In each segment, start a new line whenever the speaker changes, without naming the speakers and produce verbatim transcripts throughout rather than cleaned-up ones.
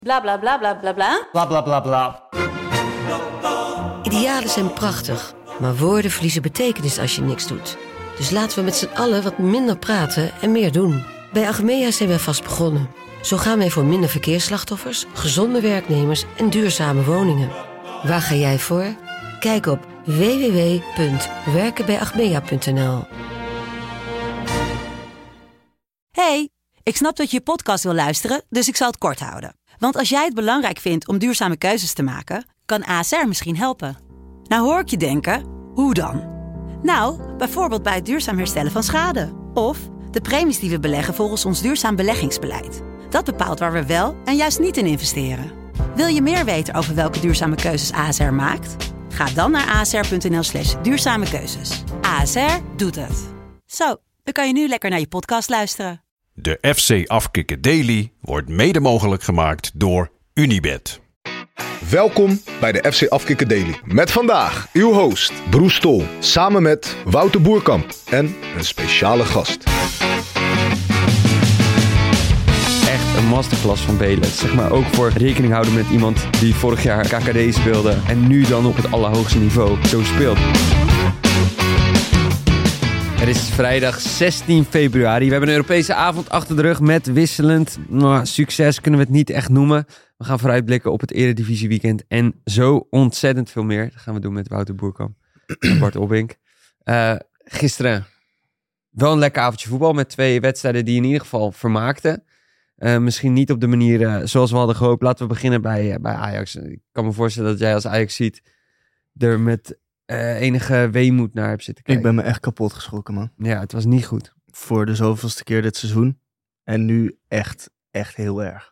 Bla bla bla bla bla bla.
Bla bla bla bla.
Idealen zijn prachtig, maar woorden verliezen betekenis als je niks doet. Dus laten we met z'n allen wat minder praten en meer doen. Bij Achmea zijn wij vast begonnen. Zo gaan wij voor minder verkeersslachtoffers, gezonde werknemers en duurzame woningen. Waar ga jij voor? Kijk op w w w punt werken bij achmea punt n l.
Hey, ik snap dat je je podcast wil luisteren, dus ik zal het kort houden. Want als jij het belangrijk vindt om duurzame keuzes te maken, kan A S R misschien helpen. Nou hoor ik je denken, hoe dan? Nou, bijvoorbeeld bij het duurzaam herstellen van schade. Of de premies die we beleggen volgens ons duurzaam beleggingsbeleid. Dat bepaalt waar we wel en juist niet in investeren. Wil je meer weten over welke duurzame keuzes A S R maakt? Ga dan naar asr.nl slash duurzame keuzes. A S R doet het. Zo, dan kan je nu lekker naar je podcast luisteren.
De F C Afkikken Daily wordt mede mogelijk gemaakt door Unibet.
Welkom bij de F C Afkikken Daily. Met vandaag uw host Broes Tol, samen met Wouter Boerkamp en een speciale gast.
Echt een masterclass van Belen. Zeg maar ook voor rekening houden met iemand die vorig jaar K K D speelde en nu dan op het allerhoogste niveau zo speelt. Het is vrijdag zestien februari. We hebben een Europese avond achter de rug met wisselend nou, succes kunnen we het niet echt noemen. We gaan vooruitblikken op het Eredivisie weekend en zo ontzettend veel meer. Dat gaan we doen met Wouter Boerkamp en Bart Obbink. Uh, gisteren wel een lekker avondje voetbal met twee wedstrijden die in ieder geval vermaakten. Uh, misschien niet op de manier uh, zoals we hadden gehoopt. Laten we beginnen bij, uh, bij Ajax. Ik kan me voorstellen dat jij als Ajax ziet er met uh, enige weemoed naar hebt zitten kijken.
Ik ben me echt kapot geschrokken, man.
Ja, het was niet goed.
Voor de zoveelste keer dit seizoen. En nu echt, echt heel erg.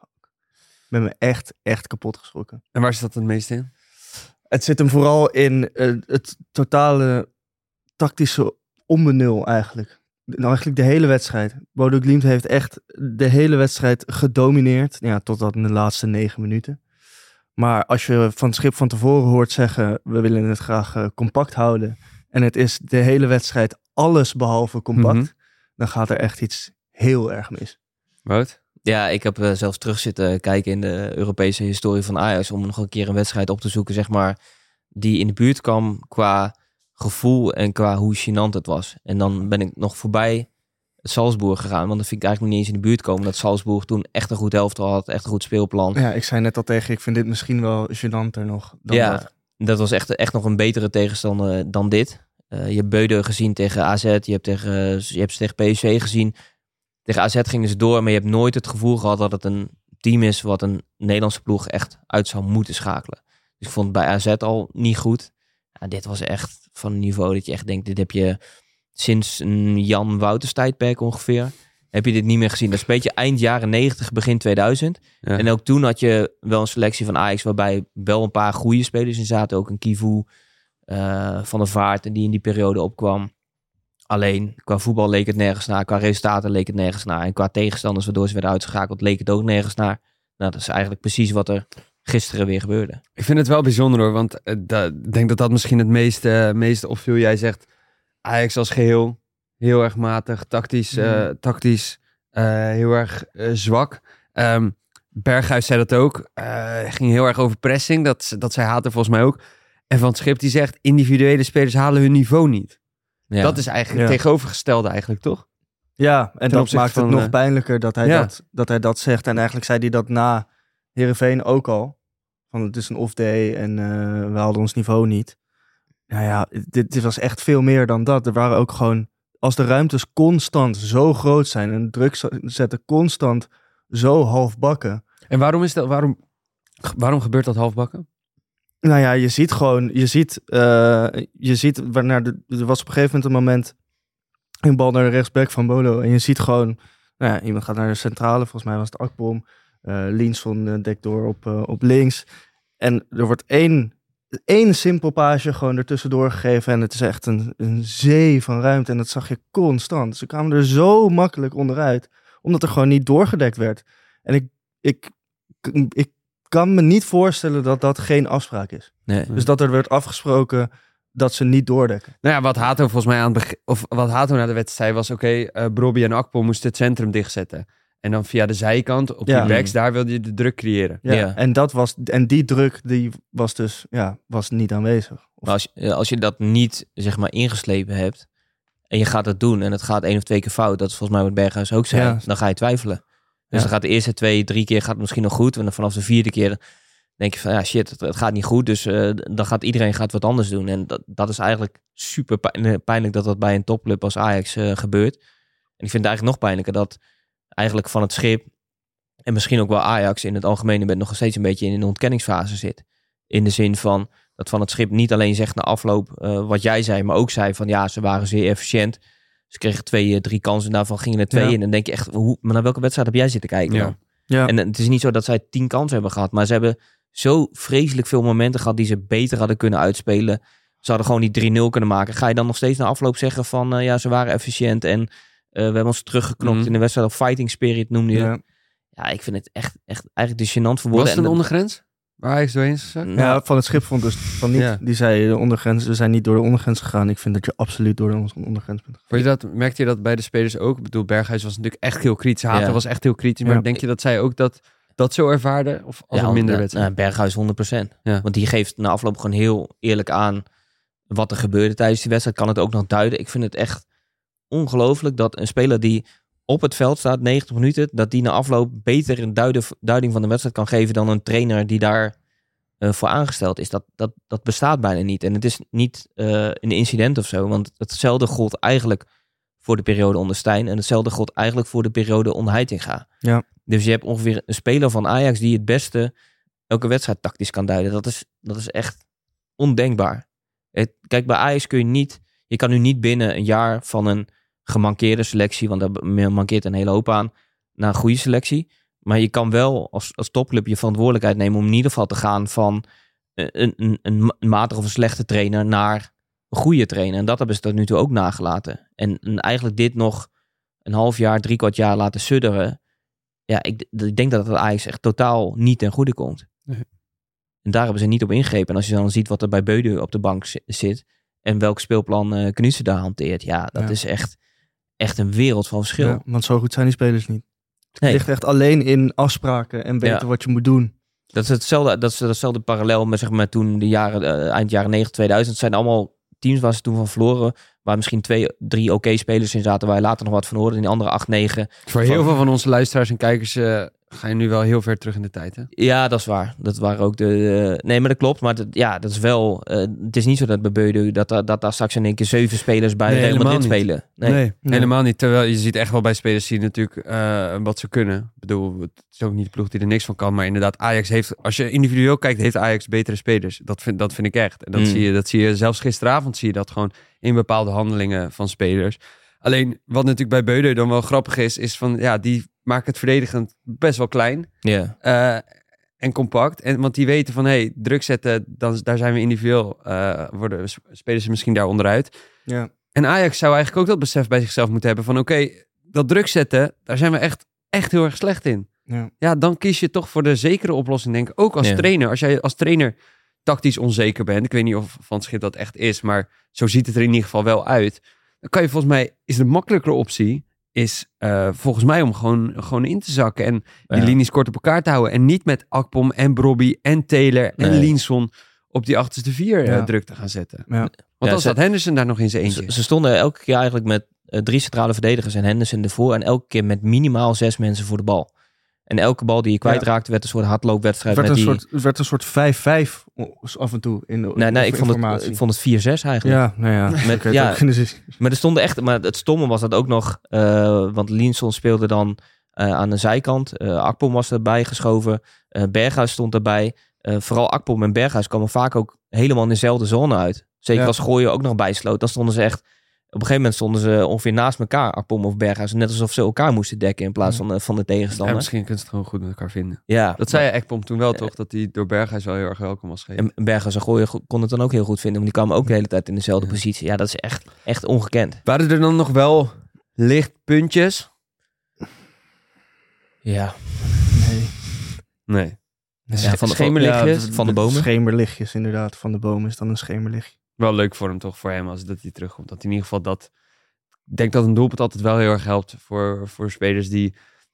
Ik ben me echt, echt kapot geschrokken.
En waar zit dat het meest in?
Het zit hem vooral in uh, het totale tactische onbenul eigenlijk. Nou, eigenlijk de hele wedstrijd. Bodo Glimt heeft echt de hele wedstrijd gedomineerd. Ja, totdat in de laatste negen minuten. Maar als je van het schip van tevoren hoort zeggen, we willen het graag uh, compact houden. En het is de hele wedstrijd alles behalve compact. Mm-hmm. Dan gaat er echt iets heel erg mis.
Wat?
Ja, ik heb uh, zelfs terug zitten kijken in de Europese historie van Ajax om nog een keer een wedstrijd op te zoeken, zeg maar, die in de buurt kwam qua gevoel en qua hoe gênant het was. En dan ben ik nog voorbij Salzburg gegaan, want dan vind ik eigenlijk nog niet eens in de buurt komen dat Salzburg toen echt een goed elftal had, echt een goed speelplan.
Ja, ik zei net al tegen je, ik vind dit misschien wel gênanter nog dan
ja,
dat.
dat was echt, echt nog een betere tegenstander dan dit. Uh, je hebt Beude gezien tegen A Z, je hebt, tegen, uh, je hebt ze tegen P S V gezien. Tegen A Z gingen ze door, maar je hebt nooit het gevoel gehad dat het een team is wat een Nederlandse ploeg echt uit zou moeten schakelen. Dus ik vond het bij A Z al niet goed. Ja, dit was echt van een niveau dat je echt denkt, dit heb je sinds een Jan Wouters tijdperk ongeveer. Heb je dit niet meer gezien. Dat is een beetje eind jaren negentig, begin tweeduizend. Ja. En ook toen had je wel een selectie van Ajax waarbij wel een paar goede spelers in zaten. Ook een Kivu, uh, Van der Vaart en die in die periode opkwam. Alleen, qua voetbal leek het nergens naar. Qua resultaten leek het nergens naar. En qua tegenstanders waardoor ze werden uitgeschakeld, leek het ook nergens naar. Nou, dat is eigenlijk precies wat er gisteren weer gebeurde.
Ik vind het wel bijzonder hoor. Want ik uh, denk dat dat misschien het meeste, uh, meeste opviel. Jij zegt Ajax als geheel heel erg matig. Tactisch, uh, mm. tactisch uh, heel erg uh, zwak. Um, Berghuis zei dat ook. Uh, ging heel erg over pressing. Dat, dat zei Hater volgens mij ook. En Van het Schip die zegt, individuele spelers halen hun niveau niet. Ja. Dat is eigenlijk het ja. tegenovergestelde eigenlijk, toch?
Ja, en dat maakt het van, nog uh, pijnlijker dat hij,
ja.
dat, dat hij dat zegt. En eigenlijk zei hij dat na Heerenveen ook al. Van het is een off-day en uh, we haalden ons niveau niet. Nou ja, dit, dit was echt veel meer dan dat. Er waren ook gewoon, als de ruimtes constant zo groot zijn en druk zetten constant zo halfbakken.
En waarom is dat? Waarom, waarom gebeurt dat halfbakken?
Nou ja, je ziet gewoon, je ziet, uh, je ziet, waarna de, er was op een gegeven moment een moment een bal naar de rechtsback van Bodo. En je ziet gewoon, nou ja, iemand gaat naar de centrale, volgens mij was het Akpom. Uh, Linsson uh, dekt door op, uh, op links. En er wordt één, één simpel paasje gewoon ertussendoor gegeven. En het is echt een, een zee van ruimte. En dat zag je constant. Ze kwamen er zo makkelijk onderuit, omdat er gewoon niet doorgedekt werd. En ik, ik, ik kan me niet voorstellen dat dat geen afspraak is.
Nee.
Dus dat er werd afgesproken dat ze niet doordekken.
Nou ja, wat Hato volgens mij aan het begin, of wat Hato na de wedstrijd zei was, oké, okay, uh, Brobby en Akpom moesten het centrum dichtzetten. En dan via de zijkant, op
Ja.
die backs, daar wilde je de druk creëren.
Ja,
Ja.
En, dat was, en die druk die was dus ja, was niet aanwezig. Of,
Maar als, je- als je dat niet, zeg maar, ingeslepen hebt en je gaat het doen en het gaat één of twee keer fout, dat is volgens mij wat Berghuis ook zei,
Ja.
dan ga je twijfelen. Dus
Ja.
dan gaat de eerste twee, drie keer gaat het misschien nog goed. En dan vanaf de vierde keer denk je van, ja shit, het, het gaat niet goed. Dus uh, dan gaat iedereen gaat wat anders doen. En dat, dat is eigenlijk super pijn- pijnlijk dat dat bij een topclub als Ajax uh, gebeurt. En ik vind het eigenlijk nog pijnlijker dat eigenlijk van het schip en misschien ook wel Ajax in het algemeen bent nog steeds een beetje in een ontkenningsfase zit. In de zin van dat van het schip niet alleen zegt na afloop uh, wat jij zei, maar ook zei van ja, ze waren zeer efficiënt. Ze kregen twee, drie kansen, daarvan gingen er twee
Ja.
in. En dan denk je echt, hoe, maar naar welke wedstrijd heb jij zitten kijken
Ja.
dan?
ja.
En het is niet zo dat zij tien kansen hebben gehad, maar ze hebben zo vreselijk veel momenten gehad die ze beter hadden kunnen uitspelen. Ze hadden gewoon die drie nul kunnen maken. Ga je dan nog steeds na afloop zeggen van uh, ja, ze waren efficiënt en uh, we hebben ons teruggeknokt
Mhm.
in de wedstrijd. Of fighting spirit noemde je. Ja,
ja.
ik vind het echt, echt eigenlijk de gênant voor
Was
woorden.
het een
En
ondergrens? Waar Ajax doorheen is gezakt?
dat-
Ja,
nou,
van het schip vond dus van niet.
Ja.
Die zei de ondergrens, we zijn niet door de ondergrens gegaan. Ik vind dat je absoluut door de ondergrens bent gegaan.
Vond je dat, merkte je dat bij de spelers ook? Ik bedoel, Berghuis was natuurlijk echt heel kritisch. Hater
Ja.
was echt heel kritisch. Maar
Ja.
denk je dat zij ook dat, dat zo ervaarden? Of als
ja,
een minder
nou,
wedstrijd?
nou, Berghuis honderd procent.
Ja.
Want die geeft na afloop gewoon heel eerlijk aan wat er gebeurde tijdens die wedstrijd. Kan het ook nog duiden. Ik vind het echt ongelooflijk dat een speler die op het veld staat, negentig minuten, dat die na afloop beter een duiden, duiding van de wedstrijd kan geven dan een trainer die daar uh, voor aangesteld is. Dat, dat, dat bestaat bijna niet. En het is niet uh, een incident of zo, want hetzelfde gold eigenlijk voor de periode onder Stijn en hetzelfde gold eigenlijk voor de periode onder Heitinga.
Ja.
Dus je hebt ongeveer een speler van Ajax die het beste elke wedstrijd tactisch kan duiden. Dat is, dat is echt ondenkbaar. Het, kijk, bij Ajax kun je niet, je kan nu niet binnen een jaar van een gemankeerde selectie, want daar mankeert een hele hoop aan, naar een goede selectie. Maar je kan wel als, als topclub je verantwoordelijkheid nemen om in ieder geval te gaan van een, een, een, een matige of een slechte trainer naar een goede trainer. En dat hebben ze tot nu toe ook nagelaten. En, en eigenlijk dit nog een half jaar, drie kwart jaar laten sudderen. Ja, ik, ik denk dat het Ajax echt totaal niet ten goede komt.
Nee.
En daar hebben ze niet op ingegrepen. En als je dan ziet wat er bij Beudeu op de bank zit en welk speelplan uh, Knutsen daar hanteert. Ja, dat
Ja.
is echt, echt een wereld van verschil.
Ja, want zo goed zijn die spelers niet. Het
Nee.
ligt echt alleen in afspraken en weten
Ja.
wat je moet doen.
Dat is hetzelfde, dat is hetzelfde parallel met, zeg maar, toen de jaren, uh, eind jaren negentig, tweeduizend. Het zijn allemaal teams waar ze toen van verloren. Waar misschien twee, drie oké spelers in zaten waar je later nog wat van hoorde. En die andere acht, negen.
Voor heel veel van onze luisteraars en kijkers uh, ga je nu wel heel ver terug in de tijd, hè?
Ja, dat is waar. Dat waren ook de... Uh, nee, maar dat klopt. Maar dat, ja, dat is wel... Uh, het is niet zo dat bij Beudeu dat, dat, dat daar straks in één keer zeven spelers bij
Nee,
Real
helemaal
Madrid
niet.
spelen. Nee.
Nee,
Nee.
helemaal niet. Terwijl je ziet echt wel bij spelers die natuurlijk uh, wat ze kunnen. Ik bedoel, het is ook niet de ploeg die er niks van kan. Maar inderdaad, Ajax heeft, als je individueel kijkt, heeft Ajax betere spelers. Dat vind, dat vind ik echt. En dat,
Mm.
zie je, dat zie je zelfs gisteravond zie je dat gewoon in bepaalde handelingen van spelers. Alleen, wat natuurlijk bij Beudeu dan wel grappig is, is van, ja, die maken het verdedigend best wel klein.
Ja.
Uh, en compact. En, want die weten van, hey, druk zetten, dan, daar zijn we individueel, uh, worden spelers ze misschien daar onderuit.
Ja.
En Ajax zou eigenlijk ook dat besef bij zichzelf moeten hebben van, oké, okay, dat druk zetten, daar zijn we echt, echt heel erg slecht in.
Ja.
Ja, dan kies je toch voor de zekere oplossing, denk ik. Ook als
Ja.
trainer. Als jij als trainer tactisch onzeker bent, ik weet niet of Van Schip dat echt is, maar zo ziet het er in ieder geval wel uit. Dan kan je volgens mij, is de makkelijkere optie, is uh, volgens mij om gewoon, gewoon in te zakken en die
Ja.
linies kort op elkaar te houden. En niet met Akpom en Brobby en Taylor en
Nee.
Linson op die achterste vier
Ja.
uh, druk te gaan zetten.
Ja.
Want
Ja,
dan
ze-
staat Henderson daar nog in zijn eentje.
Ze, ze stonden elke keer eigenlijk met uh, drie centrale verdedigers en Henderson ervoor. En elke keer met minimaal zes mensen voor de bal. En elke bal die je kwijtraakte werd een soort hardloopwedstrijd.
Het werd,
met
een
die...
soort, het werd een soort vijf vijf af en toe in de
Nee, nee, ik vond, het,
informatie.
ik vond het vier zes eigenlijk.
Ja, nou ja.
Met-
Met,
ja.
ja.
Maar er stonden echt, maar het stomme was dat ook nog, uh, want Linson speelde dan uh, aan de zijkant. Uh, Akpom was erbij geschoven. Uh, Berghuis stond erbij. Uh, vooral Akpom en Berghuis kwamen vaak ook helemaal in dezelfde zone uit. Zeker
Ja.
als Gooien ook nog bijsloot. Dan stonden ze echt, op een gegeven moment stonden ze ongeveer naast elkaar, Akpom of Berghuis. Net alsof ze elkaar moesten dekken in plaats van, uh, van de
Ja,
tegenstander.
misschien kunnen ze het gewoon goed met elkaar vinden.
Ja,
Dat zei Ekpom toen wel, toch? Dat hij door Berghuis wel heel erg welkom was gegeven.
en Berghuis en Gooien kon het dan ook heel goed vinden. Want die kwamen ook de hele tijd in dezelfde
Ja.
positie. Ja, dat is echt, echt ongekend.
Waren er dan nog wel lichtpuntjes?
Ja.
Nee.
Nee.
Ja, van de-
schemerlichtjes?
Ja,
van de bomen?
Schemerlichtjes, inderdaad. Van de bomen is dan een schemerlichtje.
Wel leuk voor hem toch, voor hem, als dat hij terugkomt. Dat hij in ieder geval dat... Ik denk dat een doelpunt altijd wel heel erg helpt voor, voor spelers die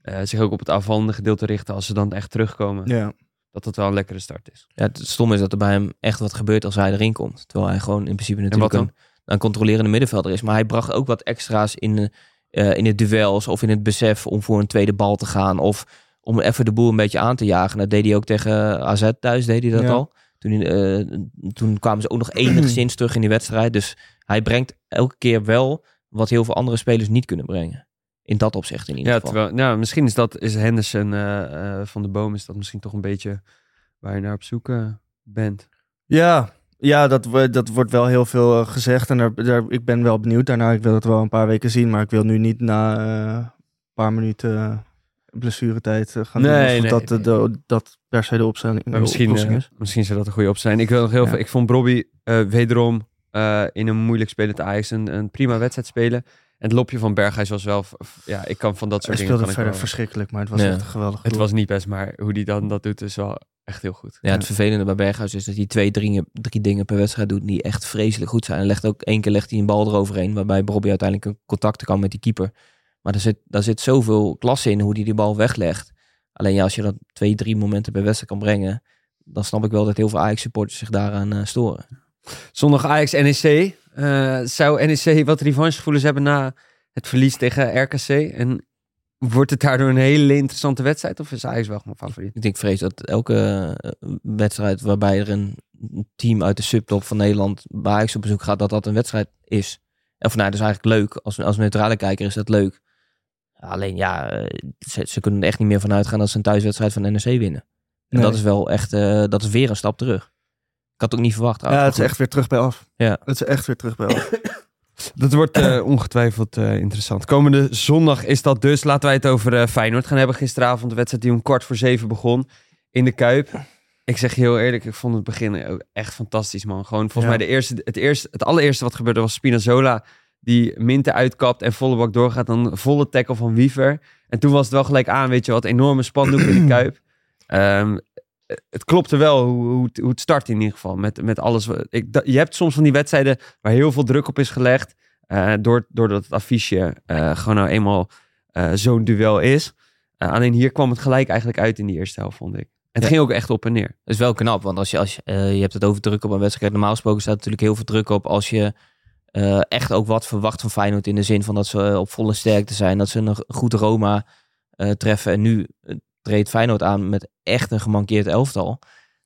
uh, zich ook op het aanvallende gedeelte richten als ze dan echt terugkomen.
Ja.
Dat dat wel een lekkere start is.
Ja, het stom is dat er bij hem echt wat gebeurt als hij erin komt. Terwijl hij gewoon in principe natuurlijk
wat
een, een controlerende middenvelder is. Maar hij bracht ook wat extra's in, uh, in het duels of in het besef om voor een tweede bal te gaan. Of om even de boel een beetje aan te jagen. Dat deed hij ook tegen A Z thuis, deed hij dat
Ja.
al. Toen, uh, toen kwamen ze ook nog enigszins terug in die wedstrijd. Dus hij brengt elke keer wel wat heel veel andere spelers niet kunnen brengen. In dat opzicht in ieder
Ja,
geval.
terwijl, nou, misschien is dat is Henderson uh, uh, van de Boom is dat misschien toch een beetje waar je naar op zoek uh, bent.
Ja, ja dat, wo- dat wordt wel heel veel uh, gezegd. En daar, daar, ik ben wel benieuwd daarna. Ik wil het wel een paar weken zien. Maar ik wil nu niet na uh, een paar minuten uh, blessuretijd uh, gaan
Nee,
doen. Of
nee,
dat,
nee.
De, de, dat per se de opstelling
Maar misschien,
oplossing
uh,
is.
misschien zou dat een goede op zijn. Ik, wil nog heel
Ja.
veel, ik vond Brobby uh, wederom uh, in een moeilijk spelend Ajax een, een prima wedstrijd spelen. En het lopje van Berghuis was wel... Ja, ik kan van dat
Hij
soort dingen...
speelde
kan ik
verder
wel-
verschrikkelijk. Maar het was
Ja.
echt een geweldig
Het
doel.
was niet best, maar hoe die dan dat doet is wel echt heel goed.
Ja, het vervelende bij Berghuis is dat hij twee, drie, drie dingen per wedstrijd doet die echt vreselijk goed zijn. En legt ook één keer legt hij een bal eroverheen, waarbij Bobby uiteindelijk een contact kan met die keeper. Maar er zit, daar zit zoveel klasse in hoe hij die bal weglegt. Alleen ja, als je dat twee, drie momenten per wedstrijd kan brengen, dan snap ik wel dat heel veel Ajax-supporters zich daaraan uh, storen.
Zondag Ajax N E C. Uh, zou N E C wat revanchegevoelens hebben na het verlies tegen R K C? En wordt het daardoor een hele interessante wedstrijd? Of is Ajax wel gewoon favoriet?
Ik denk vrees dat elke uh, wedstrijd waarbij er een team uit de subtop van Nederland bij Ajax op bezoek gaat, dat dat een wedstrijd is. Of nou, dat is eigenlijk leuk. Als, als neutrale kijker is dat leuk. Alleen ja, uh, ze, ze kunnen er echt niet meer van uitgaan dat ze een thuiswedstrijd van N E C winnen. En
Nee.
dat is wel echt, uh, dat is weer een stap terug. Ik had het ook niet verwacht.
Ja, het is echt weer terug bij af.
Ja.
Het is echt weer terug bij af.
Dat wordt uh, ongetwijfeld uh, interessant. Komende zondag is dat dus. Laten wij het over uh, Feyenoord gaan hebben. Gisteravond de wedstrijd die om kwart voor zeven begon in de Kuip. Ik zeg je heel eerlijk, ik vond het begin ook echt fantastisch, man. Gewoon volgens
Ja.
mij de eerste, het, eerste, het allereerste wat gebeurde was Spinazzola die Minte uitkapt en volle bak doorgaat. Dan volle tackle van Wiever. En toen was het wel gelijk aan, weet je wat, enorme spandoek in de Kuip. Um, het klopte wel hoe, hoe, het, hoe het start in ieder geval. Met, met alles. Ik, dat, je hebt soms van die wedstrijden waar heel veel druk op is gelegd. Uh, door, doordat het affiche uh, gewoon nou eenmaal uh, zo'n duel is. Uh, alleen hier kwam het gelijk eigenlijk uit in die eerste helft, vond ik. En het
Ja.
ging ook echt op en neer.
Dat is wel knap, want als je, als je, uh, je hebt het over druk op een wedstrijd. Normaal gesproken staat er natuurlijk heel veel druk op als je uh, echt ook wat verwacht van Feyenoord. In de zin van dat ze uh, op volle sterkte zijn. Dat ze een goed Roma uh, treffen. En nu uh, treedt Feyenoord aan met echt een gemankeerd elftal.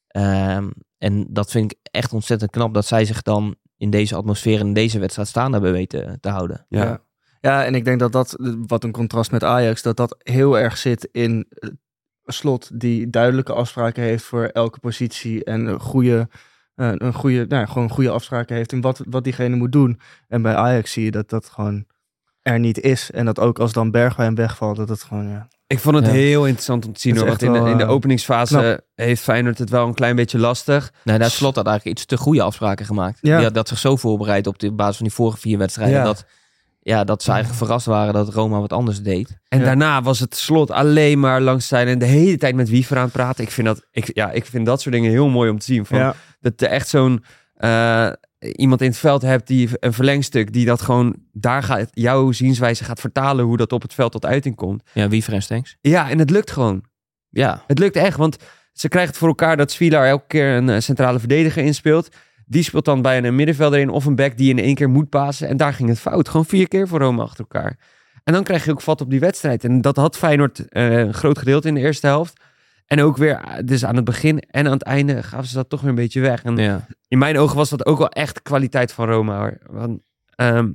Um, en dat vind ik echt ontzettend knap dat zij zich dan in deze atmosfeer en in deze wedstrijd staan hebben weten te houden.
Ja.
Ja. Ja, en ik denk dat dat, wat een contrast met Ajax, dat dat heel erg zit in uh, Slot die duidelijke afspraken heeft voor elke positie en een goede, uh, een goede, nou, gewoon goede afspraken heeft in wat, wat diegene moet doen. En bij Ajax zie je dat dat gewoon er niet is. En dat ook als dan Bergwijn wegvalt, dat het gewoon, ja.
Ik vond het
Ja.
heel interessant om te zien.
Het
Hoor,
is
want in
echt
de, in de
wel, uh,
openingsfase
knap.
heeft Feyenoord het wel een klein beetje lastig.
Nee, daar Slot had eigenlijk iets te goede afspraken gemaakt.
Ja.
Die had dat zich zo voorbereid op de basis van die vorige vier wedstrijden.
Ja.
Dat, ja, dat ze eigenlijk verrast waren dat Roma wat anders deed.
En
Ja.
daarna was het Slot alleen maar langs zijn en de hele tijd met Wiever aan het praten. Ik vind dat, ik, ja, ik vind dat soort dingen heel mooi om te zien. Van,
Ja.
Dat je echt zo'n uh, iemand in het veld hebt die een verlengstuk die dat gewoon daar gaat, jouw zienswijze gaat vertalen hoe dat op het veld tot uiting komt.
Ja, Wiever en Stenks.
Ja, en het lukt gewoon.
Ja,
Het lukt echt, want ze krijgen het voor elkaar dat Svilar elke keer een uh, centrale verdediger inspeelt. Die speelt dan bij een middenvelder in of een back die in één keer moet pasen. En daar ging het fout. Gewoon vier keer voor Roma achter elkaar. En dan krijg je ook vat op die wedstrijd. En dat had Feyenoord uh, een groot gedeelte in de eerste helft. En ook weer, dus aan het begin en aan het einde gaven ze dat toch weer een beetje weg. En
ja.
in mijn ogen was dat ook wel echt kwaliteit van Roma. Hoor. Want um,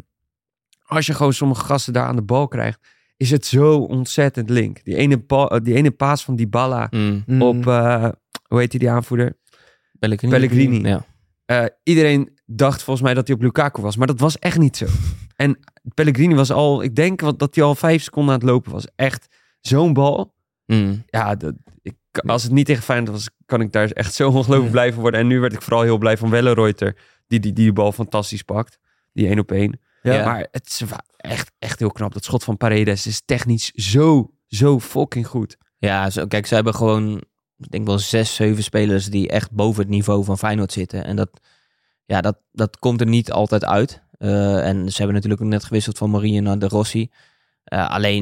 als je gewoon sommige gasten daar aan de bal krijgt, is het zo ontzettend link. Die ene, bal, die ene paas van Dybala
Mm.
Mm.
op, uh, hoe heet die, die aanvoerder?
Pellegrini.
Pellegrini.
Ja.
Uh, iedereen dacht volgens mij dat hij op Lukaku was, maar dat was echt niet zo. En Pellegrini was al, ik denk dat hij al vijf seconden aan het lopen was. Echt zo'n bal.
Mm.
Ja, dat, ik, als het niet tegen Feyenoord was, kan ik daar echt zo ongelooflijk blij van worden. En nu werd ik vooral heel blij van Wellenreuter, die die, die bal fantastisch pakt. Die één op één.
Ja.
Maar het is echt, echt heel knap. Dat schot van Paredes is technisch zo, zo fucking goed.
Ja, zo, kijk, ze hebben gewoon, ik denk wel zes, zeven spelers die echt boven het niveau van Feyenoord zitten. En dat, ja, dat, dat komt er niet altijd uit. Uh, en ze hebben natuurlijk ook net gewisseld van Mourinho naar De Rossi. Uh, alleen,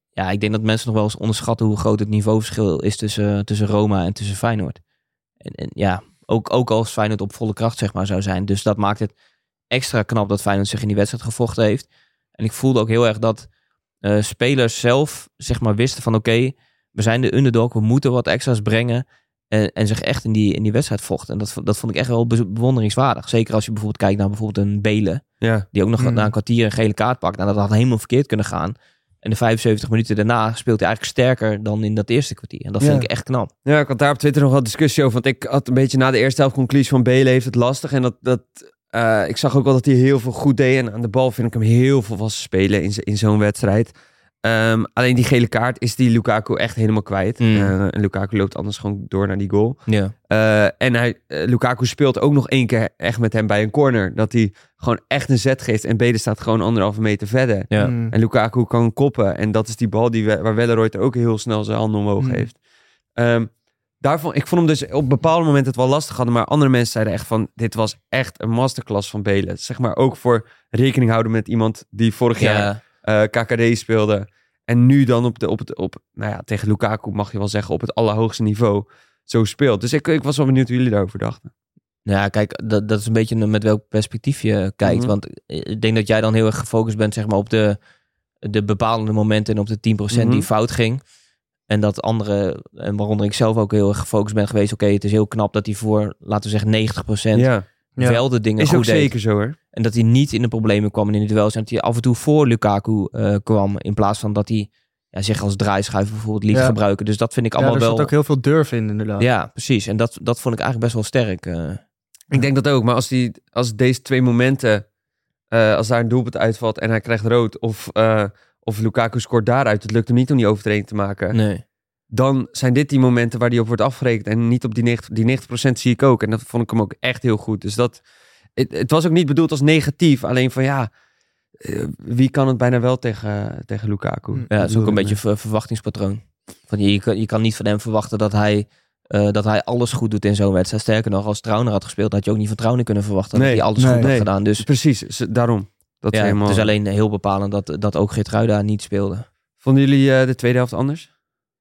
ja, ik denk dat mensen nog wel eens onderschatten hoe groot het niveauverschil is tussen, tussen Roma en tussen Feyenoord. En, en ja, ook, ook als Feyenoord op volle kracht zeg maar zou zijn. Dus dat maakt het extra knap dat Feyenoord zich in die wedstrijd gevochten heeft. En ik voelde ook heel erg dat uh, spelers zelf zeg maar wisten van oké, okay, we zijn de underdog, we moeten wat extra's brengen. En, en zich echt in die, in die wedstrijd vochten. En dat, dat vond ik echt wel bewonderingswaardig. Zeker als je bijvoorbeeld kijkt naar bijvoorbeeld een Belen.
Ja.
Die ook nog
Mm.
na een kwartier een gele kaart pakt. Nou, dat had helemaal verkeerd kunnen gaan. En de vijfenzeventig minuten daarna speelt hij eigenlijk sterker dan in dat eerste kwartier. En dat vind
Ja.
ik echt knap.
Ja, ik had daar op Twitter nog wat discussie over. Want ik had een beetje na de eerste helft conclusie van Belen heeft het lastig. En dat, dat uh, ik zag ook wel dat hij heel veel goed deed. En aan de bal vind ik hem heel veel was spelen in, in zo'n wedstrijd. Um, alleen die gele kaart is die Lukaku echt helemaal kwijt.
Mm.
Uh, en Lukaku loopt anders gewoon door naar die goal.
Ja.
Uh, en hij, uh, Lukaku speelt ook nog één keer echt met hem bij een corner. Dat hij gewoon echt een zet geeft. En Belen staat gewoon anderhalve meter verder.
Ja.
Mm.
En Lukaku kan koppen. En dat is die bal die we, waar Welleroyter ook heel snel zijn handen omhoog
Mm.
heeft. Um, daarvan, ik vond hem dus op bepaalde momenten het wel lastig hadden. Maar andere mensen zeiden echt van... Dit was echt een masterclass van Belen. Zeg maar ook voor rekening houden met iemand die vorig jaar
Ja.
uh, K K D speelde. En nu dan op de, op het, op, nou ja, tegen Lukaku mag je wel zeggen, op het allerhoogste niveau zo speelt. Dus ik, ik was wel benieuwd hoe jullie daarover dachten.
Ja, kijk, dat, dat is een beetje met welk perspectief je kijkt.
Mm-hmm.
Want ik denk dat jij dan heel erg gefocust bent zeg maar, op de, de bepalende momenten en op de tien procent
Mm-hmm.
die fout ging. En dat andere, en waaronder ik zelf ook heel erg gefocust ben geweest. Oké, okay, het is heel knap dat hij voor, laten we zeggen, negentig procent
Ja,
Ja.
wel de dingen
is
goed
ook
deed.
zeker zo hoor.
En dat hij niet in de problemen kwam in de duels. En dat hij af en toe voor Lukaku uh, kwam. In plaats van dat hij ja, zich als draaischuif bijvoorbeeld liet
Ja.
gebruiken. Dus dat vind ik
Ja,
allemaal
er
wel...
zat ook heel veel durf in inderdaad.
Ja, precies. En dat, dat vond ik eigenlijk best wel sterk. Uh.
Ik denk dat ook, maar als, die, als deze twee momenten, uh, als daar een doelpunt uitvalt en hij krijgt rood, of, uh, of Lukaku scoort daaruit, het lukt hem niet om die overtreding te maken,
Nee.
dan zijn dit die momenten waar die op wordt afgerekend en niet op die negentig, die negentig procent zie ik ook. En dat vond ik hem ook echt heel goed. Dus dat, het, het was ook niet bedoeld als negatief, alleen van ja, uh, wie kan het bijna wel tegen, tegen Lukaku?
Mm.
Ja, dat is ook een
bedoel ik
beetje ver- verwachtingspatroon. Van, je, je, kan, je kan niet van hem verwachten dat hij, uh, dat hij alles goed doet in zo'n wedstrijd. Sterker nog, als Trauner had gespeeld, had je ook niet van Trauner kunnen verwachten
Nee,
dat hij alles
nee,
goed had
nee.
gedaan. Dus
Precies, z- daarom. Dat is
ja,
helemaal...
het is alleen heel bepalend dat, dat ook Geertruida niet speelde.
Vonden jullie uh, de tweede helft anders?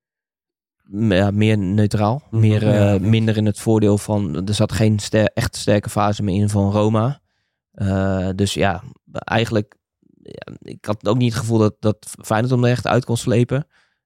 M- Ja, meer neutraal.
Mhm.
Meer, uh,
Ja.
minder in het voordeel van... Er zat geen ster, echt sterke fase meer in van Roma. Uh, dus ja, eigenlijk... Ja, ik had ook niet het gevoel dat, dat Feyenoord hem er echt uit kon slepen.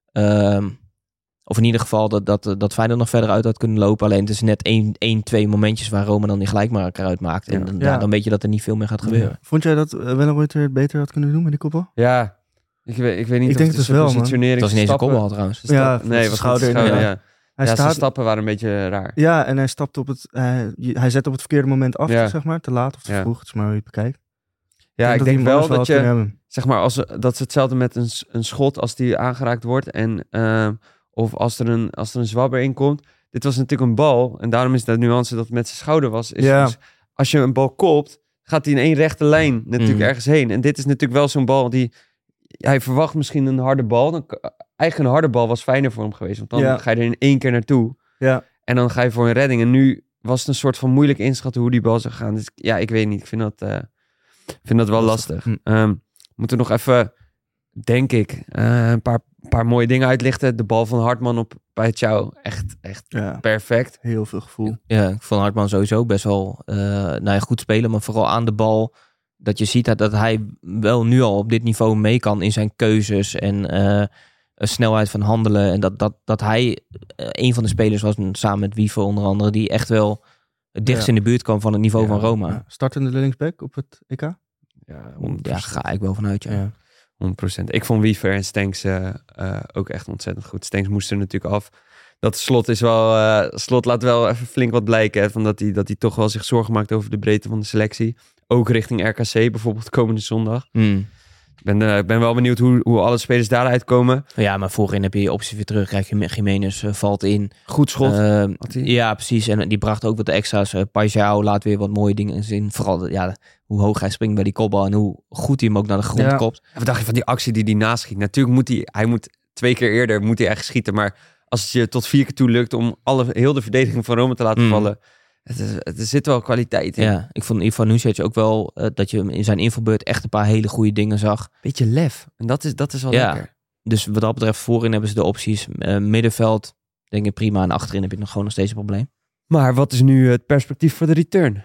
Um, of in ieder geval dat, dat, dat Feyenoord nog verder uit had kunnen lopen. Alleen het is net één, één twee momentjes waar Roma dan die gelijkmaker uitmaakt. En
Ja.
dan,
Ja.
ja, dan weet je dat er niet veel meer gaat gebeuren.
Vond jij dat uh, Welleroyter het beter had kunnen doen met die koppel?
Ja, ik weet, ik weet niet
Ik
of
denk
het
het
is
wel,
een
man.
positionering.
Het was ineens een
stappen-
kopbal trouwens.
Ze
Ja,
stap- nee,
met
was
zijn
met de
schouder,
schouder,
ja.
ja.
Hij
ja, zijn
staat,
stappen waren een beetje raar.
ja, en hij stapt op het... hij hij zet op het verkeerde moment af,
Ja.
zeg maar. Te laat of te
Ja.
vroeg, het is maar hoe je het bekijkt.
Ja, ik
dat
denk
hij hem
wel
anders
dat
had kunnen
je,
hebben.
zeg maar, als, dat is hetzelfde met een, s- een schot als die aangeraakt wordt. En, uh, of als er, een, als er een zwabber in komt. Dit was natuurlijk een bal. En daarom is de nuance dat het met zijn schouder was. Is,
Ja.
is als je een bal kopt, gaat hij in één rechte lijn natuurlijk
Mm.
ergens heen. En dit is natuurlijk wel zo'n bal die... Hij verwacht misschien een harde bal. Dan, eigenlijk een harde bal was fijner voor hem geweest. Want dan
Ja.
ga je er in één keer naartoe.
Ja.
En dan ga je voor een redding. En nu was het een soort van moeilijk inschatten hoe die bal zou gaan. Dus ja, ik weet niet. Ik vind dat, uh, vind dat wel lastig.
Hm.
Um, moeten nog even, denk ik, uh, een paar, paar mooie dingen uitlichten. De bal van Hartman op bij Thiaw. Echt, echt
Ja,
perfect.
heel veel gevoel.
Ja, ik vond Hartman sowieso best wel uh, nou ja, goed spelen. Maar vooral aan de bal. Dat je ziet dat, dat hij wel nu al op dit niveau mee kan in zijn keuzes. En uh, snelheid van handelen. En dat, dat, dat hij uh, een van de spelers was, samen met Wiever onder andere. Die echt wel het dichtst
Ja.
in de buurt kwam van het niveau
Ja,
van Roma.
Ja. Startende linksback op het E K?
Ja,
Ja, ga ik wel vanuit, ja.
Ja.
honderd procent. Ik vond Wiever en Stenks uh, uh, ook echt ontzettend goed. Stenks moest er natuurlijk af. Dat Slot is wel... Uh, Slot laat wel even flink wat blijken. Hè, van dat hij dat hij toch wel zich zorgen maakt over de breedte van de selectie. Ook richting R K C bijvoorbeeld komende zondag.
Hmm.
Ik ben, uh, ben wel benieuwd hoe, hoe alle spelers daaruit komen.
Ja, maar voorin heb je je optie weer terug. Krijg je Jiménez uh, valt in.
Goed schot.
Uh,
had hij.
ja, precies. En die bracht ook wat extra's. Uh, Pajau laat weer wat mooie dingen zien. Vooral de, ja, hoe hoog hij springt bij die kopbal. En hoe goed hij hem ook naar de grond
Ja.
kopt.
Wat dacht je van die actie die hij naschiet? Natuurlijk moet hij... Hij moet twee keer eerder moet hij echt schieten. Maar als het je tot vier keer toe lukt om alle, heel de verdediging van Roma te laten
Mm.
vallen... Het is, het, er zit wel kwaliteit in.
Ja, ik vond Ivan Nusic ook wel uh, dat je hem in zijn invalbeurt echt een paar hele goede dingen zag.
Beetje lef. En dat is, dat is wel
Ja.
lekker.
dus wat dat betreft, voorin hebben ze de opties. Uh, middenveld, denk ik prima. En achterin heb je nog gewoon nog steeds een probleem.
Maar wat is nu het perspectief voor de return?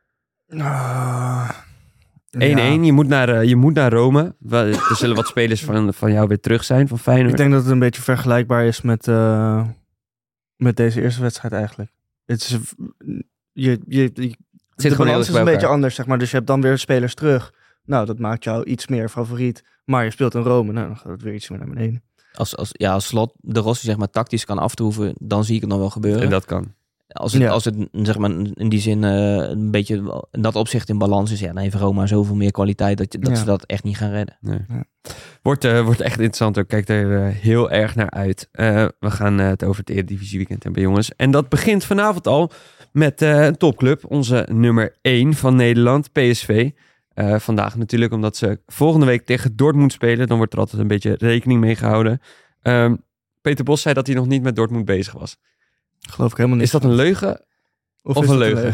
Uh,
één-één,
ja.
je, moet naar, uh, je moet naar Rome. Er zullen wat spelers van, van jou weer terug zijn, van Feyenoord.
Ik denk dat het een beetje vergelijkbaar is met, uh, met deze eerste wedstrijd eigenlijk. Het is, je, je, je,
zit
de
gewoon
balans is
heel
een
erg bij
beetje
elkaar.
anders, zeg maar. Dus je hebt dan weer spelers terug. Nou, dat maakt jou iets meer favoriet. Maar je speelt in Rome, nou, dan gaat het weer iets meer naar beneden.
Als, als, ja, als Slot de Rossi zeg maar tactisch kan aftroeven, dan zie ik het nog wel gebeuren.
En dat kan.
Als het,
Ja.
als het zeg maar, in die zin uh, een beetje in dat opzicht in balans is, ja, dan heeft Roma zoveel meer kwaliteit dat, je, dat
Ja.
ze dat echt niet gaan redden.
Nee.
Ja.
Wordt, uh, wordt echt interessant. Ik kijk er uh, heel erg naar uit. Uh, we gaan uh, het over het Eredivisie weekend hebben, jongens. En dat begint vanavond al met uh, een topclub. Onze nummer één van Nederland, P S V. Uh, vandaag natuurlijk, omdat ze volgende week tegen Dortmund spelen. Dan wordt er altijd een beetje rekening mee gehouden. Um, Peter Bos zei dat hij nog niet met Dortmund bezig was.
Geloof ik helemaal niet.
Is dat een leugen of,
is
een
het
leugen?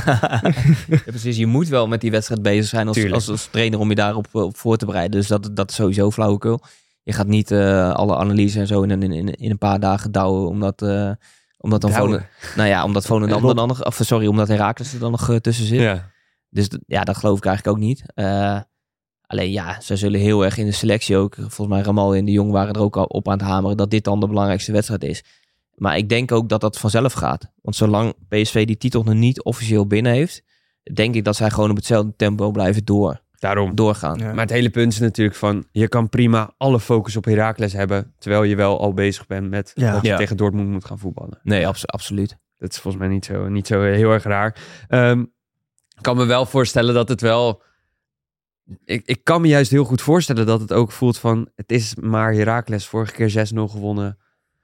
Ja, precies, je moet wel met die wedstrijd bezig zijn als, als, als trainer om je daarop op voor te bereiden. Dus dat, dat is sowieso flauwekul. Je gaat niet uh, alle analyse en zo in, in, in, in een paar dagen douwen, omdat, uh, omdat dan Volendam, nou ja, omdat Volendam er dan nog, of sorry, omdat Heracles er dan nog uh, tussen zit.
Ja.
Dus d- ja, dat geloof ik eigenlijk ook niet. Uh, alleen ja, ze zullen heel erg in de selectie ook, volgens mij Ramal en de Jong waren er ook al op aan het hameren, dat dit dan de belangrijkste wedstrijd is. Maar ik denk ook dat dat vanzelf gaat. Want zolang P S V die titel nog niet officieel binnen heeft, denk ik dat zij gewoon op hetzelfde tempo blijven door,
Daarom.
doorgaan.
Ja.
Maar het hele punt is natuurlijk van, je kan prima alle focus op Heracles hebben, terwijl je wel al bezig bent met
Ja.
dat je
Ja.
tegen Dortmund moet gaan voetballen.
Nee, abso- absoluut.
Dat is volgens mij niet zo, niet zo heel erg raar. Um, ik kan me wel voorstellen dat het wel... Ik, ik kan me juist heel goed voorstellen dat het ook voelt van, het is maar Heracles, vorige keer zes nul gewonnen.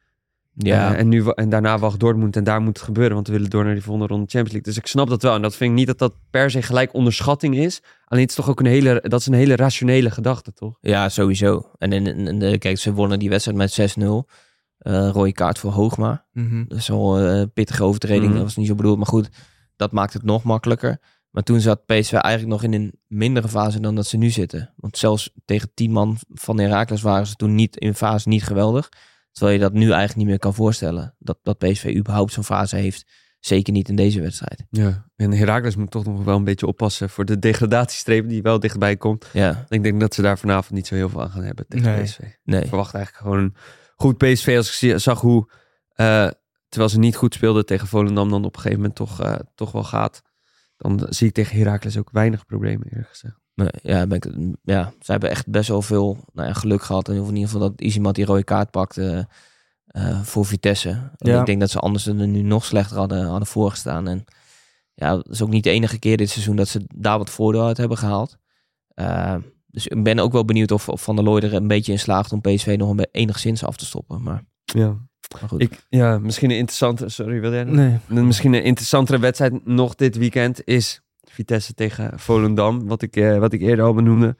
Ja,
Uh, en, nu, en daarna wacht Dortmund en daar moet het gebeuren, want we willen door naar die volgende ronde Champions League. Dus ik snap dat wel. En dat vind ik niet dat dat per se gelijk onderschatting is. Alleen het is toch ook een hele, dat is een hele rationele gedachte, toch?
ja, sowieso. En, en, en, en kijk, ze wonnen die wedstrijd met zes nul. Uh, rode kaart voor Hoogma.
Mm-hmm.
Dat is wel een uh, pittige overtreding.
Mhm.
Dat was niet zo bedoeld. Maar goed, dat maakt het nog makkelijker. Maar toen zat P S V eigenlijk nog in een mindere fase dan dat ze nu zitten. Want zelfs tegen tien man van Heracles waren ze toen niet in fase niet geweldig. Terwijl je dat nu eigenlijk niet meer kan voorstellen. Dat, dat P S V überhaupt zo'n fase heeft. Zeker niet in deze wedstrijd.
Ja. En Heracles moet toch nog wel een beetje oppassen voor de degradatiestreep die wel dichtbij komt.
Ja,
Ik denk dat ze daar vanavond niet zo heel veel aan gaan hebben tegen
Nee.
P S V.
nee.
Ik verwacht eigenlijk gewoon een goed P S V als ik zie- zag hoe, uh, terwijl ze niet goed speelden tegen Volendam, dan op een gegeven moment toch, uh, toch wel gaat. Dan zie ik tegen Heracles ook weinig problemen, eerlijk gezegd.
Nee, ja, ben ik, ja, ze hebben echt best wel veel nou ja, geluk gehad. En in ieder geval dat Izimat die rode kaart pakte uh, voor Vitesse. En
Ja.
ik denk dat ze anders er nu nog slechter hadden, hadden voorgestaan. En ja, dat is ook niet de enige keer dit seizoen dat ze daar wat voordeel uit hebben gehaald. Uh, dus ik ben ook wel benieuwd of, of Van der Looy er een beetje in slaagt om P S V nog een be- enigszins af te stoppen. Maar,
Ja.
maar goed.
Ik, ja, misschien een interessante, sorry, wil jij nog?
Nee.
Misschien een interessantere wedstrijd nog dit weekend is Vitesse tegen Volendam, wat ik, uh, wat ik eerder al benoemde.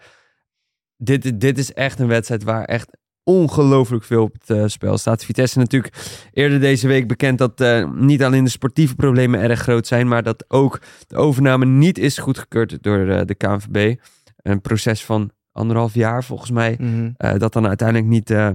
Dit, dit is echt een wedstrijd waar echt ongelooflijk veel op het uh, spel staat. Vitesse natuurlijk eerder deze week bekend dat uh, niet alleen de sportieve problemen erg groot zijn, maar dat ook de overname niet is goedgekeurd door uh, de K N V B. Een proces van anderhalf jaar volgens mij,
Mm-hmm.
uh, dat dan uiteindelijk niet, uh,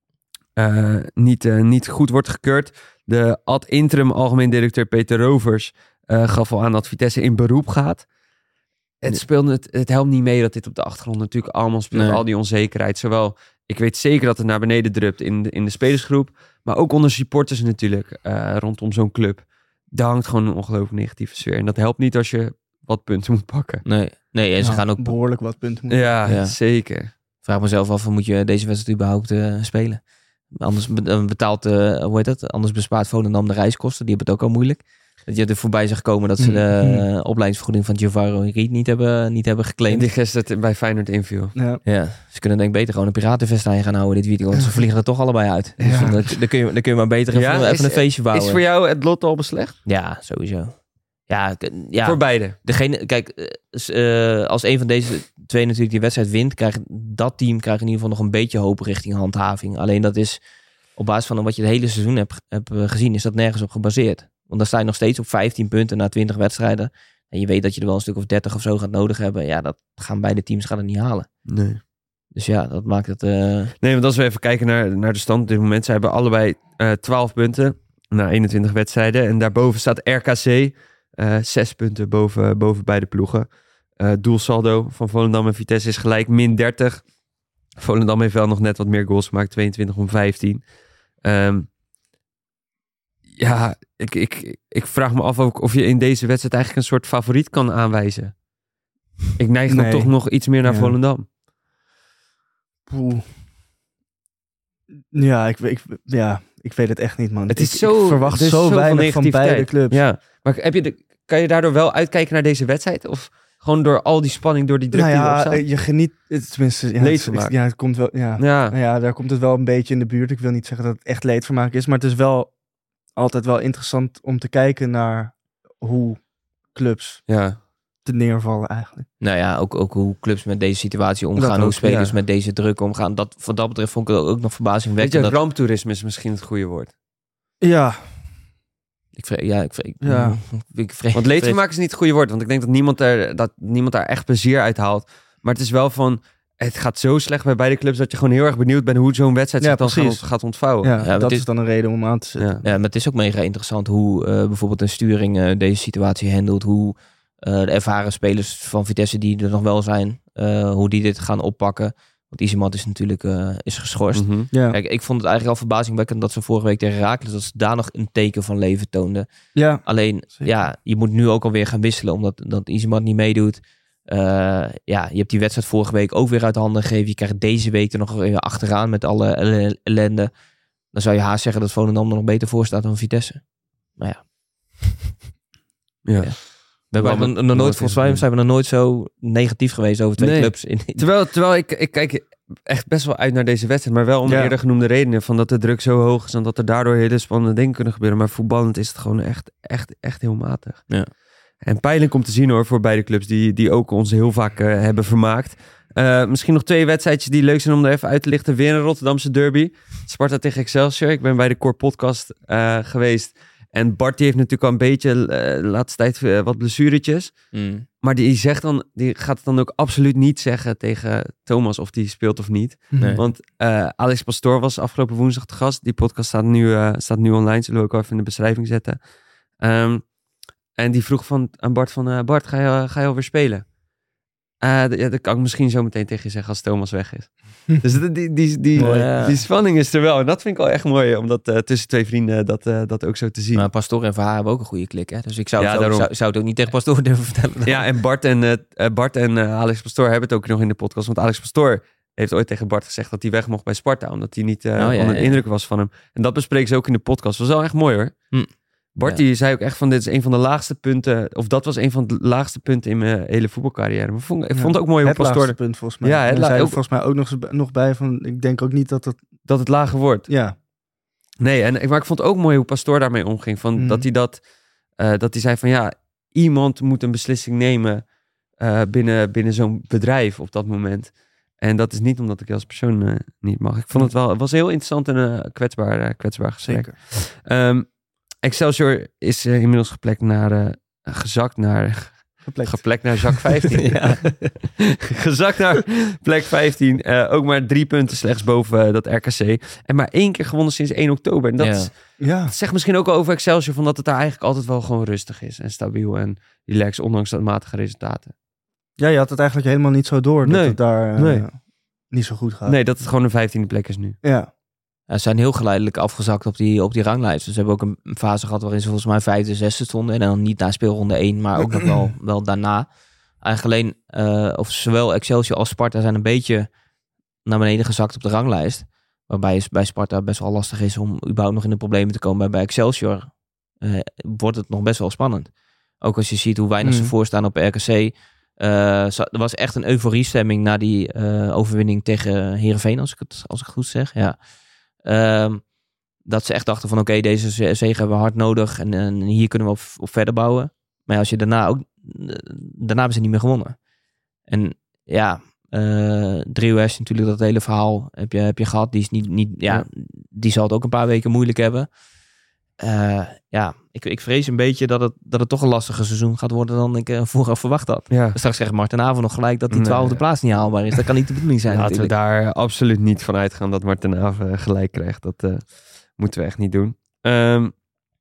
uh, niet, uh, niet goed wordt gekeurd. De ad interim algemeen directeur Peter Rovers uh, gaf al aan dat Vitesse in beroep gaat. Het, speelde, het, het helpt niet mee dat dit op de achtergrond natuurlijk allemaal speelt.
Nee.
Al die onzekerheid. Zowel, ik weet zeker dat het naar beneden drupt in de, in de spelersgroep. Maar ook onder supporters natuurlijk uh, rondom zo'n club. Daar hangt gewoon een ongelooflijk negatieve sfeer. En dat helpt niet als je wat punten moet pakken.
Nee, nee en ze
Nou,
gaan ook...
behoorlijk wat punten moeten.
Ja,
Ja.
zeker.
Vraag mezelf af, moet je deze wedstrijd überhaupt uh, spelen? Anders be- betaalt, uh, hoe heet dat? Anders bespaart Volendam de reiskosten. Die hebben het ook al moeilijk. Dat je er voorbij zag komen dat ze de uh, opleidingsvergoeding van Giovanni Riet niet hebben, niet hebben
En
geclaimd.
die gisteren bij Feyenoord inviel.
Ja.
Ja, ze kunnen denk ik beter gewoon een piratenfestijn gaan houden dit weekend. Want ze vliegen er toch allebei uit. Dus
Ja.
dan, dan, kun je, dan kun je maar beter even,
Ja,
even
is-
een feestje bouwen.
Is voor jou het lot al beslecht?
Ja, sowieso. Ja, k- ja.
Voor beide.
Degene, kijk, eh, s- eh, als een van deze twee natuurlijk die wedstrijd wint, krijgt dat team krijgt in ieder geval nog een beetje hoop richting handhaving. Alleen dat is op basis van wat je het hele seizoen hebt, hebt eh, gezien, is dat nergens op gebaseerd. Want dan sta je nog steeds op vijftien punten na twintig wedstrijden. En je weet dat je er wel een stuk of dertig of zo gaat nodig hebben. Ja, dat gaan beide teams gaan het niet halen.
Nee.
Dus ja, dat maakt het... Uh...
Nee, want als we even kijken naar, naar de stand op dit moment. Ze hebben allebei uh, twaalf punten na eenentwintig wedstrijden. En daarboven staat R K C. Uh, zes punten boven, boven beide ploegen. Uh, doelsaldo van Volendam en Vitesse is gelijk min dertig. Volendam heeft wel nog net wat meer goals gemaakt. tweeëntwintig om vijftien. Um, ja, ik, ik, ik vraag me af ook of je in deze wedstrijd eigenlijk een soort favoriet kan aanwijzen. Ik neig
Nee.
dan toch nog iets meer naar
Ja.
Volendam.
Poeh. Ja, ik, ik, ja, ik weet het echt niet, man.
Het is
ik,
zo,
ik verwacht
er is
zo
zoveel
weinig van
negativiteit.
beide clubs.
Ja, maar heb je de, kan je daardoor wel uitkijken naar deze wedstrijd? Of gewoon door al die spanning, door die druk
Nou
die erop
ja,
staat?
je geniet, het, tenminste, ja,
Leedvermaak.
het, ja, het komt wel, ja.
Ja,
Nou ja, daar komt het wel een beetje in de buurt. Ik wil niet zeggen dat het echt leedvermaak is, maar het is wel altijd wel interessant om te kijken naar hoe clubs
ja.
te neervallen eigenlijk.
Nou ja, ook, ook hoe clubs met deze situatie omgaan.
Dat
Hoe
ook,
spelers
ja.
met deze druk omgaan. Dat, wat dat betreft vond ik het ook nog
Weet
verbazingwekkend.
je,
Dat,
ramptoerisme is misschien het goede woord.
Ja,
ik, vre- ja, ik, vre-
Ja.
ik vre-
Want leedvermaak is niet het goede woord. Want ik denk dat niemand, er, dat niemand daar echt plezier uit haalt. Maar het is wel van... Het gaat zo slecht bij beide clubs dat je gewoon heel erg benieuwd bent hoe zo'n wedstrijd
Ja,
zich dan
precies.
gaat, gaat ontvouwen.
ja,
Ja, maar
dat
dit-
is dan een reden om aan te zetten.
Ja.
Ja, maar het is ook mega interessant hoe uh, bijvoorbeeld een sturing uh, deze situatie handelt. Hoe uh, de ervaren spelers van Vitesse die er nog wel zijn, uh, hoe die dit gaan oppakken. Want Izimat is natuurlijk uh, is geschorst.
Mhm.
Ja,
Kijk, ik vond het eigenlijk al verbazingwekkend dat ze vorige week tegen Heracles, dat ze daar nog een teken van leven toonden.
ja.
Alleen,
Zeker.
ja, je moet nu ook alweer gaan wisselen, omdat dat Izimat niet meedoet. Uh, ja, je hebt die wedstrijd vorige week ook weer uit de handen gegeven. Je krijgt deze week er nog weer achteraan met alle el- ellende. Dan zou je haast zeggen dat Volendam er nog beter voor staat dan Vitesse. Maar ja.
Ja.
Ja. We hebben
Wat-
al nog nooit,
wat-
volgens mij zijn we nog nooit zo negatief geweest over twee
Nee.
clubs. In,
Terwijl, terwijl ik, ik kijk echt best wel uit naar deze wedstrijd. Maar wel om de
Ja.
eerder genoemde redenen. Van dat de druk zo hoog is en dat er daardoor hele spannende dingen kunnen gebeuren. Maar voetballend is het gewoon echt, echt, echt heel matig.
Ja.
En pijnlijk om te zien hoor voor beide clubs die, die ook ons heel vaak uh, hebben vermaakt. Uh, misschien nog twee wedstrijdjes die leuk zijn om er even uit te lichten. Weer een Rotterdamse derby. Sparta tegen Excelsior. Ik ben bij de Core Podcast uh, geweest. En Bart die heeft natuurlijk al een beetje uh, de laatste tijd uh, wat blessuretjes.
Mm.
Maar die, zegt dan, die gaat het dan ook absoluut niet zeggen tegen Thomas of die speelt of niet.
Nee.
Want uh, Alex Pastoor was afgelopen woensdag te gast. Die podcast staat nu, uh, staat nu online. Zullen we ook wel even in de beschrijving zetten. Um, en die vroeg van, aan Bart van... Uh, Bart, ga je, ga je alweer spelen? Uh, d- ja, dat kan ik misschien zo meteen tegen je zeggen als Thomas weg is. Dus die, die, die, die,
Oh, ja.
die spanning is er wel. En dat vind ik wel echt mooi. Om dat uh, tussen twee vrienden dat, uh, dat ook zo te zien.
Maar Pastoor en Verhaar hebben ook een goede klik. Hè? Dus ik zou,
Ja,
het ook,
daarom.
zou, zou het ook niet tegen Pastoor durven vertellen.
Ja, en Bart en, uh, Bart en uh, Alex Pastoor hebben het ook nog in de podcast. Want Alex Pastoor heeft ooit tegen Bart gezegd dat hij weg mocht bij Sparta. Omdat hij niet uh,
Oh, ja,
onder de
ja.
indruk was van hem. En dat bespreken ze ook in de podcast. Dat was wel echt mooi hoor.
Hm.
Bart
Ja.
die zei ook echt van dit is een van de laagste punten. Of dat was een van de laagste punten in mijn hele voetbalcarrière. Maar vond, ik
Ja.
vond het ook mooi hoe
Het laagste
Pastoor
punt volgens mij.
Ja, het
en
la-
zei er
ook-
volgens mij ook nog, eens- nog bij van, ik denk ook niet dat het,
dat het lager wordt.
ja.
Nee, en, maar ik vond het ook mooi hoe Pastoor daarmee omging. Van,
Mhm.
dat, hij dat, uh, dat hij zei van ja, iemand moet een beslissing nemen uh, binnen, binnen zo'n bedrijf op dat moment. En dat is niet omdat ik je als persoon uh, niet mag. Ik vond het wel, het was heel interessant en uh, kwetsbaar, uh, kwetsbaar gesprek.
Zeker.
Um, Excelsior is uh, inmiddels geplekt naar, uh, gezakt naar...
Geplekt.
Geplekt naar zak vijftien.
Ja.
Gezakt naar plek vijftien. Uh, ook maar drie punten slechts boven uh, dat R K C. En maar één keer gewonnen sinds één oktober. En dat,
Ja.
is,
Ja.
dat zegt misschien ook wel over Excelsior... van dat het daar eigenlijk altijd wel gewoon rustig is. En stabiel en relaxed, ondanks de matige resultaten.
Ja, je had het eigenlijk helemaal niet zo door dat
Nee.
het daar uh,
Nee.
niet zo goed gaat.
Nee, dat het gewoon een vijftiende plek is nu.
Ja.
Ja, ze zijn heel geleidelijk afgezakt op die, op die ranglijst. Dus ze hebben ook een, een fase gehad waarin ze volgens mij vijfde, zesde stonden. En dan niet na speelronde één, maar ook nog wel, wel daarna. Eigenlijk alleen, uh, of zowel Excelsior als Sparta zijn een beetje naar beneden gezakt op de ranglijst. Waarbij bij Sparta best wel lastig is om überhaupt nog in de problemen te komen. Maar bij Excelsior uh, wordt het nog best wel spannend. Ook als je ziet hoe weinig
Mm.
ze voorstaan op R K C. Uh, er was echt een euforiestemming na die uh, overwinning tegen Heerenveen, als ik het, als ik het goed zeg. Ja. Um, dat ze echt dachten van oké, okay, deze zege hebben we hard nodig en, en hier kunnen we op, op verder bouwen. Maar ja, als je daarna ook, daarna hebben ze niet meer gewonnen. En ja, uh, Driehuis natuurlijk dat hele verhaal heb je, heb je gehad. Die is niet, niet ja,
Ja.
die zal het ook een paar weken moeilijk hebben. uh, ja, ik, ik vrees een beetje dat het, dat het toch een lastiger seizoen gaat worden dan ik uh, vooraf verwacht had.
Ja.
Straks zegt Martin Haven nog gelijk dat die twaalfde
Nee.
plaats niet haalbaar is. Dat kan niet de bedoeling zijn.
Laten
natuurlijk.
we daar absoluut niet van uitgaan dat Martin Haven gelijk krijgt. Dat uh, moeten we echt niet doen. Um,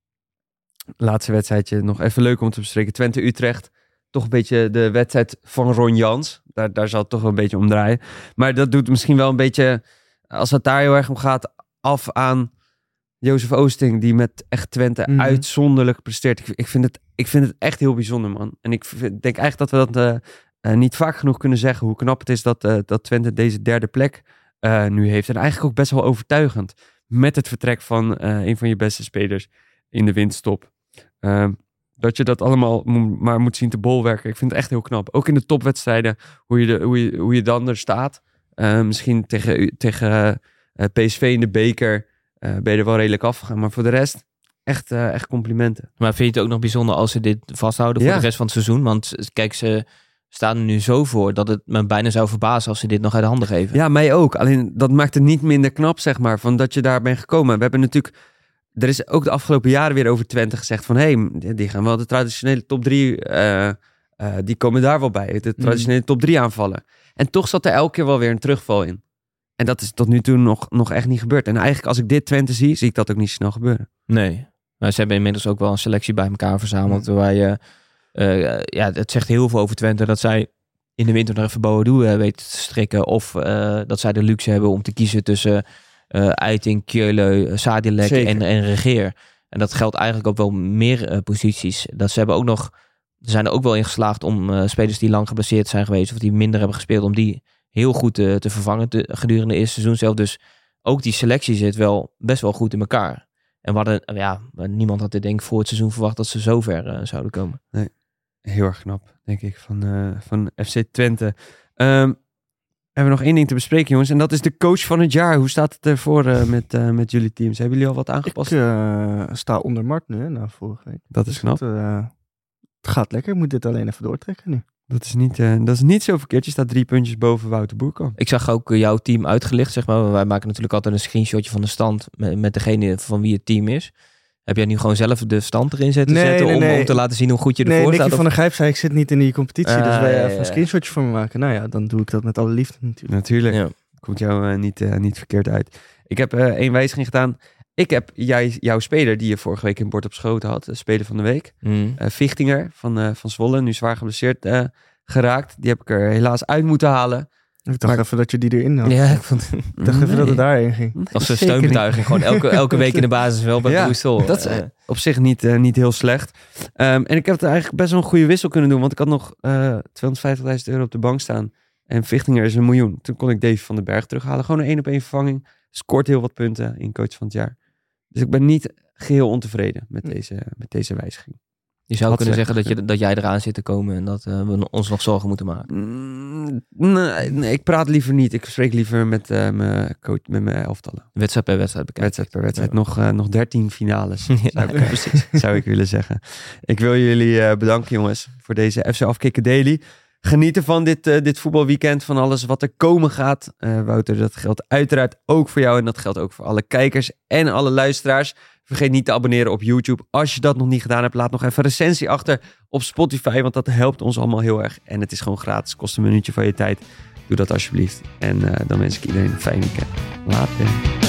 laatste wedstrijdje, nog even leuk om te bespreken. Twente-Utrecht. Toch een beetje de wedstrijd van Ron Jans. Daar, daar zal het toch wel een beetje om draaien. Maar dat doet misschien wel een beetje, als het daar heel erg om gaat, af aan Jozef Oosting, die met echt Twente
Mm-hmm.
uitzonderlijk presteert. Ik, ik, vind het, ik vind het echt heel bijzonder, man. En ik vind, denk eigenlijk dat we dat uh, uh, niet vaak genoeg kunnen zeggen, hoe knap het is dat, uh, dat Twente deze derde plek uh, nu heeft. En eigenlijk ook best wel overtuigend. Met het vertrek van uh, een van je beste spelers in de winterstop. Uh, dat je dat allemaal mo- maar moet zien te bolwerken. Ik vind het echt heel knap. Ook in de topwedstrijden, hoe je, de, hoe je, hoe je dan er staat. Uh, misschien tegen, tegen uh, P S V in de beker uh, ben je er wel redelijk afgegaan. Maar voor de rest, echt, uh, echt complimenten.
Maar vind je het ook nog bijzonder als ze dit vasthouden voor
Ja.
de rest van het seizoen? Want kijk, ze staan er nu zo voor dat het me bijna zou verbazen als ze dit nog uit de handen geven.
Ja, mij ook. Alleen dat maakt het niet minder knap, zeg maar, van dat je daar bent gekomen. We hebben natuurlijk, er is ook de afgelopen jaren weer over Twente gezegd van, hé, hey, die gaan wel de traditionele top drie, uh, uh, die komen daar wel bij. De traditionele top drie aanvallen. En toch zat er elke keer wel weer een terugval in. En dat is tot nu toe nog, nog echt niet gebeurd. En eigenlijk als ik dit Twente zie, zie ik dat ook niet snel gebeuren.
Nee, maar ze hebben inmiddels ook wel een selectie bij elkaar verzameld. Mm. Waar je, uh, ja, het zegt heel veel over Twente dat zij in de winter nog even Boadu uh, weten te strikken. Of uh, dat zij de luxe hebben om te kiezen tussen uh, Eiting, Kjöle, Sadilek en, en Regeer. En dat geldt eigenlijk op wel meer uh, posities. Dat ze hebben ook nog, ze zijn er ook wel in geslaagd om uh, spelers die lang geblesseerd zijn geweest of die minder hebben gespeeld, om die heel goed te, te vervangen te, gedurende het eerste seizoen zelf. Dus ook die selectie zit wel best wel goed in elkaar. En we hadden, ja, niemand had dit denk ik voor het seizoen verwacht dat ze zo ver uh, zouden komen.
Nee, heel erg knap, denk ik, van, uh, van F C Twente. Um, we hebben nog één ding te bespreken, jongens. En dat is de coach van het jaar. Hoe staat het ervoor uh, met, uh, met jullie teams? Hebben jullie al wat aangepast?
Ik uh, sta onder Mart nu, hè, na vorige week.
Dat is knap.
Het, uh, het gaat lekker. Ik moet dit alleen even doortrekken nu.
Dat is niet, uh, dat is niet zo verkeerd. Je staat drie puntjes boven Wouter Boerkamp.
Ik zag ook uh, jouw team uitgelicht, zeg maar. Wij maken natuurlijk altijd een screenshotje van de stand met, met degene van wie het team is. Heb jij nu gewoon zelf de stand erin zitten
nee,
zetten
nee,
om,
nee.
om te laten zien hoe goed je ervoor
nee,
staat?
Nicky van
of...
der Gijp zei, ik zit niet in die competitie.
Uh,
dus wij
ja,
even
ja.
een screenshotje voor me maken. Nou ja, dan doe ik dat met alle liefde natuurlijk.
Natuurlijk.
Ja.
Komt jou uh, niet, uh, niet verkeerd uit. Ik heb uh, één wijziging gedaan. Ik heb jij, jouw speler die je vorige week in Bord op Schoten had. De speler van de week.
Mm.
Uh, Vichtinger van, uh, van Zwolle. Nu zwaar geblesseerd uh, geraakt. Die heb ik er helaas uit moeten halen.
Ik dacht
Maar-
even dat je die erin had.
Ja, ik vond
Ik dacht even dat het daarheen ging.
Nee,
als een
zeker niet.
steunbetuiging. Gewoon elke, elke week in de basis wel bij
Ja,
Brussel.
dat is
Uh,
op zich niet, uh, niet heel slecht. Um, en ik heb er eigenlijk best wel een goede wissel kunnen doen. Want ik had nog uh, tweehonderdvijftigduizend euro op de bank staan. En Vichtinger is een miljoen. Toen kon ik Davy van den Berg terughalen. Gewoon een één op één vervanging. Scoort heel wat punten in coach van het jaar. Dus ik ben niet geheel ontevreden met deze, met deze wijziging.
je zou
Had
kunnen
slecht
zeggen dat, je, dat jij eraan zit te komen en dat uh, we ons nog zorgen moeten maken.
Mm, nee, nee, ik praat liever niet. Ik spreek liever met uh, mijn coach, met mijn elftallen.
Wedstrijd per wedstrijd bekijken.
Wedstrijd per wedstrijd.
Ja.
Nog, uh, nog dertien finales,
Ja,
zou, ik,
precies.
zou ik willen zeggen. Ik wil jullie uh, bedanken, jongens, voor deze F C Afkikken Daily. Genieten van dit, uh, dit voetbalweekend, van alles wat er komen gaat. Uh, Wouter, dat geldt uiteraard ook voor jou en dat geldt ook voor alle kijkers en alle luisteraars. Vergeet niet te abonneren op YouTube. Als je dat nog niet gedaan hebt, laat nog even een recensie achter op Spotify, want dat helpt ons allemaal heel erg. En het is gewoon gratis, kost een minuutje van je tijd. Doe dat alsjeblieft. En uh, dan wens ik iedereen een fijn weekend. Later.